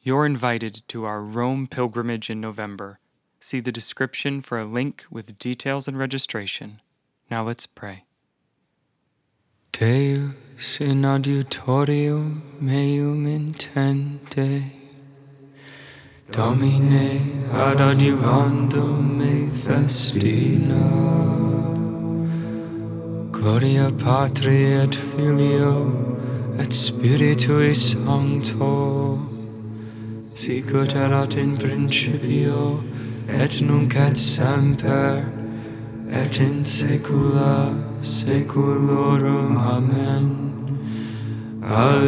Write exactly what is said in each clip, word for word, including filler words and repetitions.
You're invited to our Rome pilgrimage in November. See the description for a link with details and registration. Now let's pray. Deus in adiutorium meum intende, Domine ad adjuvandum me festina, Gloria Patri et Filio et Spiritui Sancto, sicut erat in principio, et nunc et semper, et in saecula saeculorum. Amen.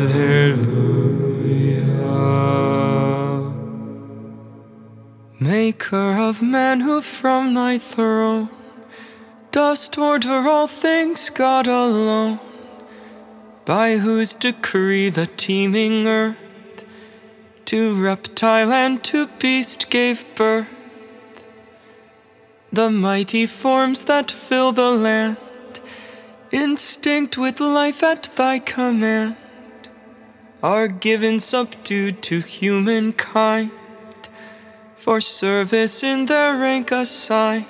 Alleluia. Maker of man, who from thy throne dost order all things, God alone, by whose decree the teeming earth to reptile and to beast gave birth, the mighty forms that fill the land, instinct with life at thy command, are given subdued to humankind, for service in their rank assigned.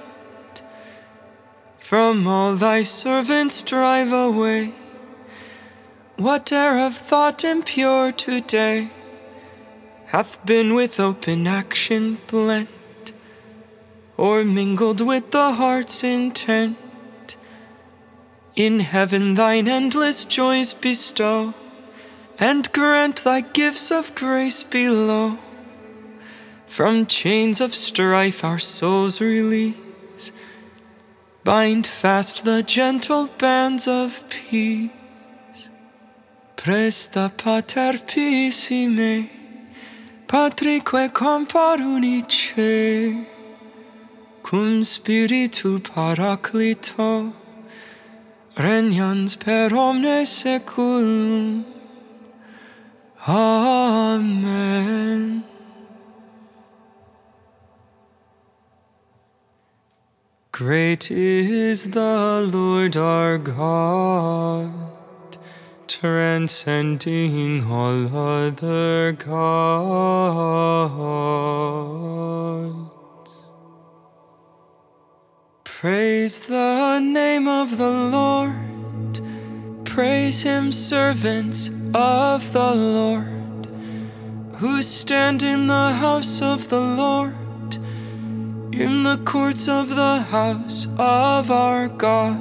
From all thy servants drive away whate'er of thought impure today hath been with open action blent, or mingled with the heart's intent. In heaven thine endless joys bestow, and grant thy gifts of grace below. From chains of strife our souls release, bind fast the gentle bands of peace. Presta pater pisime, Patrique compar unice, cum spiritu paraclito, regnans per omne saeculum. Amen. Great is the Lord our God, transcending all other gods. Praise the name of the Lord, praise him, servants of the Lord, who stand in the house of the Lord, in the courts of the house of our God.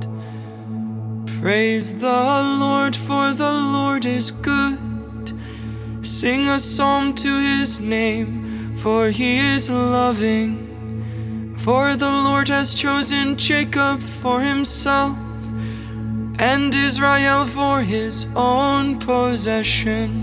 Praise the Lord, for the Lord is good. Sing a psalm to his name, for he is loving. For the Lord has chosen Jacob for himself, and Israel for his own possession.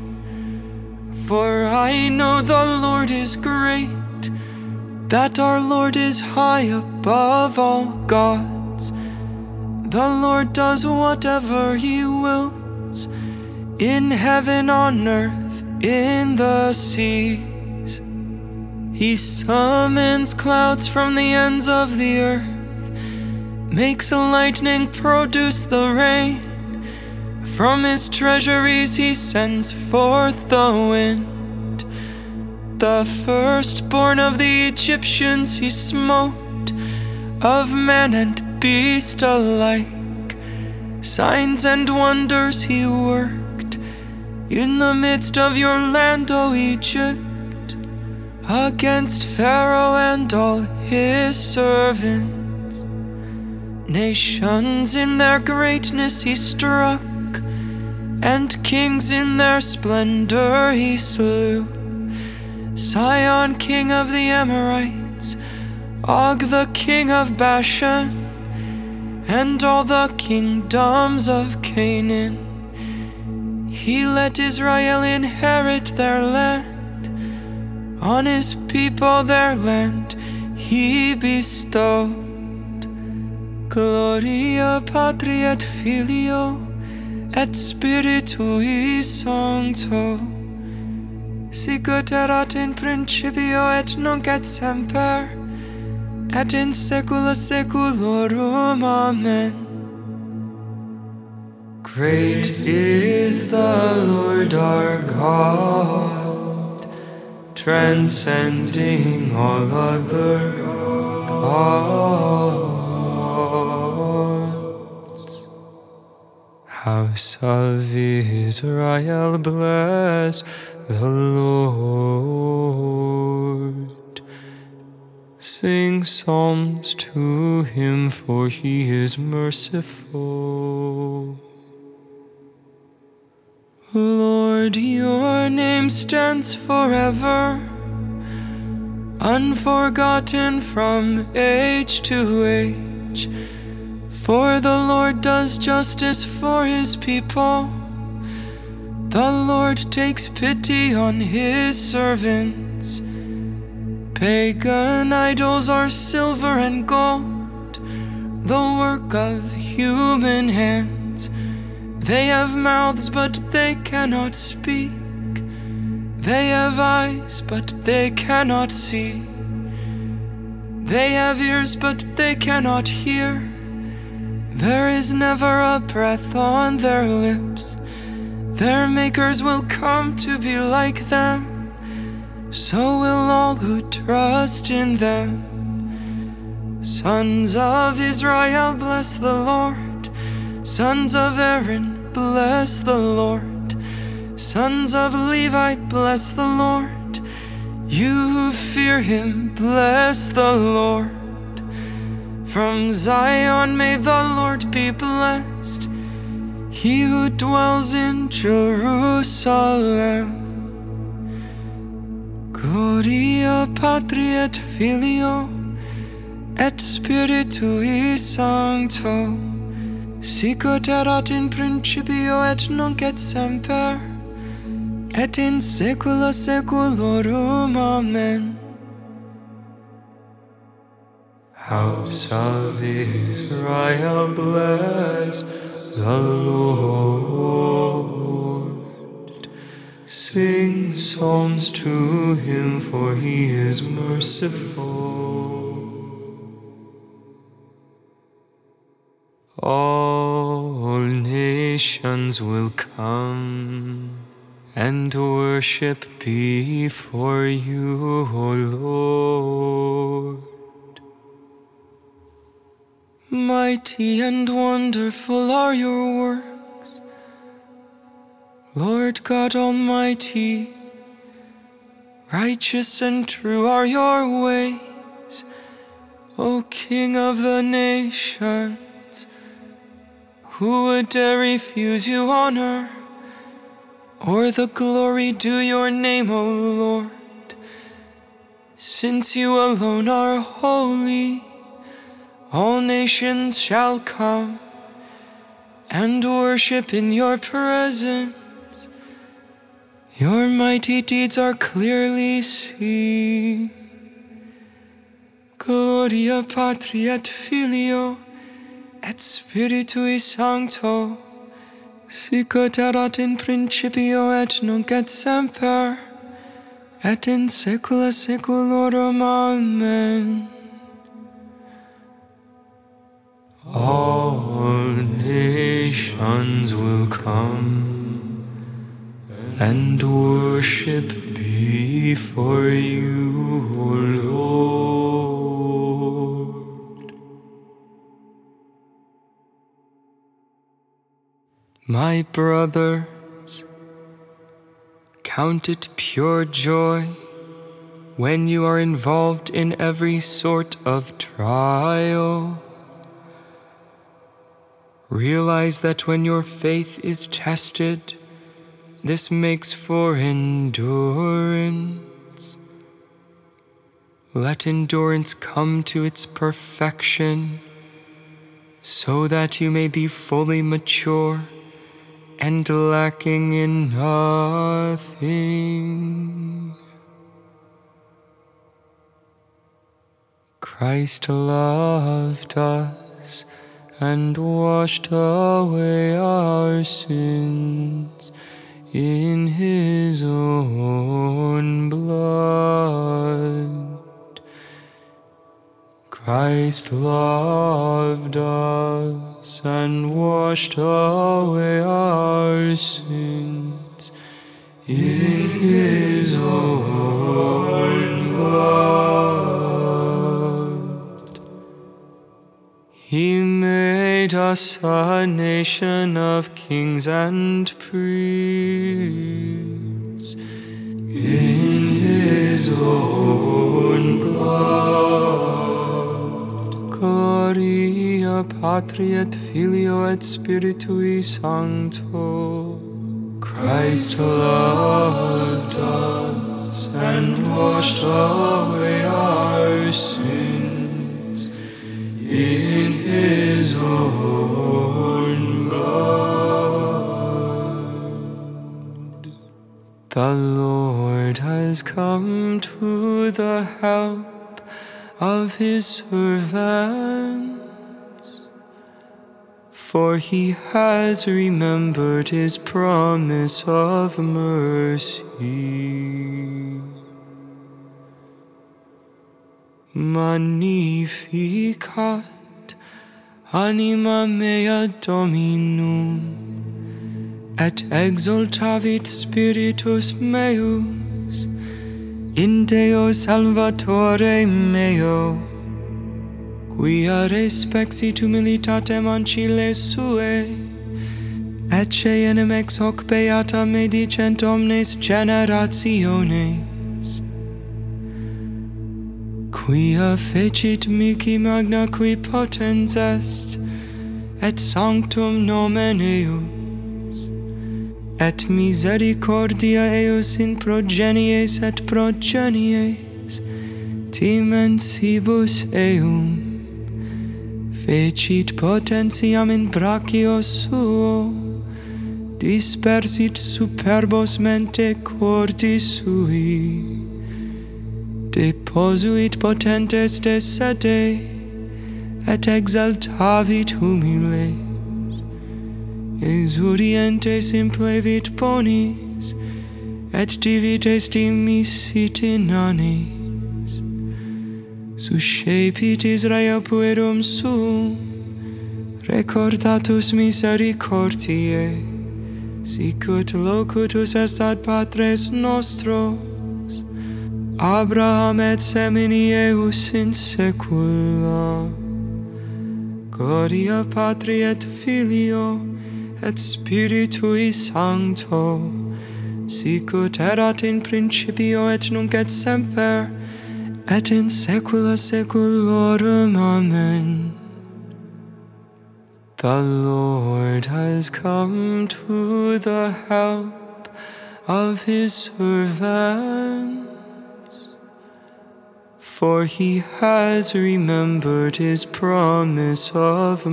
For I know the Lord is great, that our Lord is high above all gods. The Lord does whatever he wills, in heaven, on earth, in the seas. He summons clouds from the ends of the earth, makes a lightning produce the rain. From his treasuries he sends forth the wind. The firstborn of the Egyptians he smote, of man and beast alike. Signs and wonders he worked in the midst of your land, O Egypt, against Pharaoh and all his servants. Nations in their greatness he struck, and kings in their splendor he slew. Sihon, king of the Amorites, Og, the king of Bashan, and all the kingdoms of Canaan. He let Israel inherit their land, on his people their land he bestowed. Gloria Patri et Filio et Spiritui Sancto, sicut erat in principio et nunc et semper, et in saecula saeculorum. Amen. Great is the Lord our God, transcending all other gods. House of Israel, bless the Lord. Sing psalms to him, for he is merciful. Lord, your name stands forever, unforgotten from age to age. For the Lord does justice for his people. The Lord takes pity on his servants. Pagan idols are silver and gold, the work of human hands. They have mouths, but they cannot speak. They have eyes, but they cannot see. They have ears, but they cannot hear. There is never a breath on their lips. Their makers will come to be like them. So will all who trust in them. Sons of Israel, bless the Lord. Sons of Aaron, bless the Lord. Sons of Levi, bless the Lord. You who fear him, bless the Lord. From Zion may the Lord be blessed, he who dwells in Jerusalem. Gloria Patri et Filio et Spiritui Sancto, sic ut erat in principio et nunc et semper, et in saecula saeculorum. Amen. House of Israel, bless the Lord. Sing psalms to him, for he is merciful. All nations will come and worship before you, O Lord. Mighty and wonderful are your works, Lord God Almighty. Righteous and true are your ways, O King of the nations. Who would dare refuse you honor, or the glory due your name, O Lord? Since you alone are holy, all nations shall come and worship in your presence. Your mighty deeds are clearly seen. Gloria Patri et Filio et Spiritui Sancto, sic ut erat in principio et nunc et semper, et in saecula saeculorum. Amen. All nations will come and worship before you, O Lord. My brothers, count it pure joy when you are involved in every sort of trial. Realize that when your faith is tested, this makes for endurance. Let endurance come to its perfection, so that you may be fully mature and lacking in nothing. Christ loved us and washed away our sins in his own blood. Christ loved us and washed away our sins in his own us a nation of kings and priests. In his own blood. Gloria Patri et Filio et Spiritui Sancto. Christ loved us and washed away our sins in his own blood. The Lord has come to the help of his servants, for he has remembered his promise of mercy. Magnificat anima mea Dominum, et exultavit spiritus meus in Deo Salvatore meo, quia respexit humilitatem ancile sue, et ceenem ex hoc beata medicent omnes generationes, quia fecit mihi magna qui potens est, et sanctum nomen eius, et misericordia eius in progenies et progenies timensibus eum, fecit potentiam in brachio suo, dispersit superbos mente cordis sui, deposuit potentes de sede, et exaltavit humiles, exurientes implevit bonis, et divites dimisit inanes, suscepit Israel puerum suum, recordatus misericordiae, sicut locutus est ad patres nostros, Abraham et semini eius in saecula. Gloria Patri et Filio et Spiritui Sancto, sicut erat in principio et nunc et semper, et in saecula saeculorum. Amen. The Lord has come to the help of his servants, for he has remembered his promise of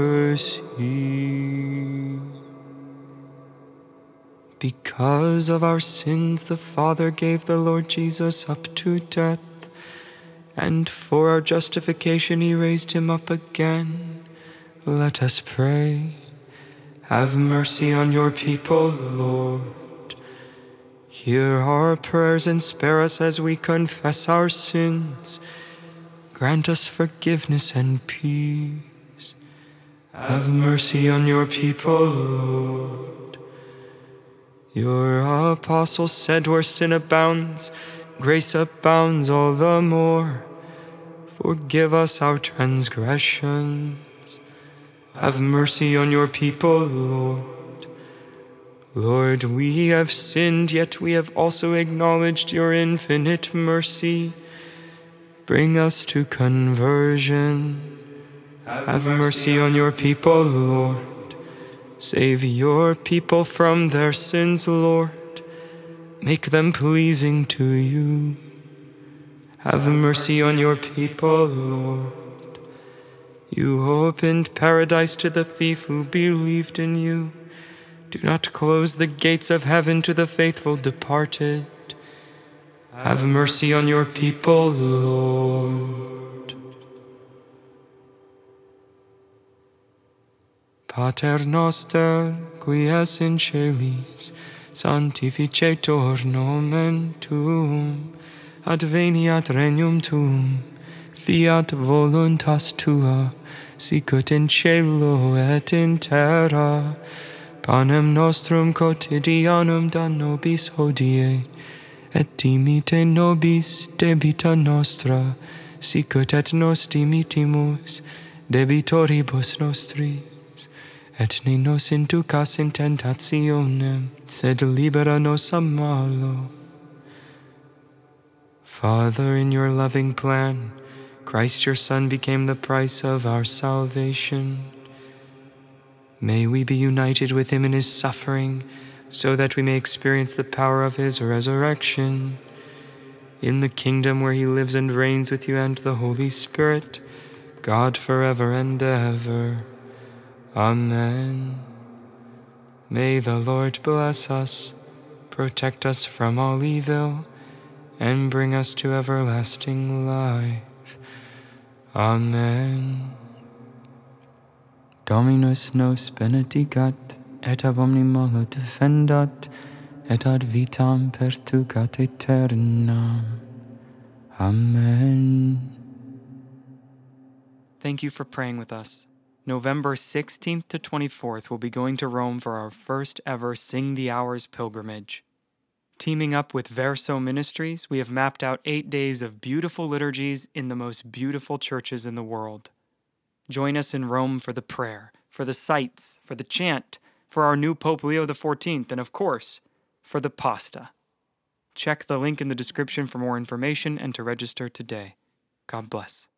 mercy. Because of our sins, the Father gave the Lord Jesus up to death, and for our justification he raised him up again. Let us pray. Have mercy on your people, Lord. Hear our prayers and spare us as we confess our sins. Grant us forgiveness and peace. Have mercy on your people, Lord. Your apostle said, where sin abounds, grace abounds all the more. Forgive us our transgressions. Have mercy on your people, Lord. Lord, we have sinned, yet we have also acknowledged your infinite mercy. Bring us to conversion. Have mercy on your people, Lord. Save your people from their sins, Lord. Make them pleasing to you. Have mercy on your people, Lord. You opened paradise to the thief who believed in you. Do not close the gates of heaven to the faithful departed. Have mercy on your people, Lord. Pater noster, qui es in celis, sanctificetur nomen tuum, adveniat regnum tuum, fiat voluntas tua, sicut in cielo et in terra. Panem nostrum quotidianum da nobis hodie, et dimite nobis debita nostra, sicut et nos dimitimus debitoribus nostris. et ne nos inducas in tentationem, sed libera nos a malo. Father, in your loving plan, Christ your Son became the price of our salvation. May we be united with him in his suffering, so that we may experience the power of his resurrection. In the kingdom where he lives and reigns with you and the Holy Spirit, God forever and ever. Amen. May the Lord bless us, protect us from all evil, and bring us to everlasting life. Amen. Dominus nos benedicat, et ab omni malo defendat, et ad vitam pertugat aeternam. Amen. Thank you for praying with us. November sixteenth to twenty-fourth, we'll be going to Rome for our first ever Sing the Hours pilgrimage. Teaming up with Verso Ministries, we have mapped out eight days of beautiful liturgies in the most beautiful churches in the world. Join us in Rome for the prayer, for the sights, for the chant, for our new Pope Leo the fourteenth, and of course, for the pasta. Check the link in the description for more information and to register today. God bless.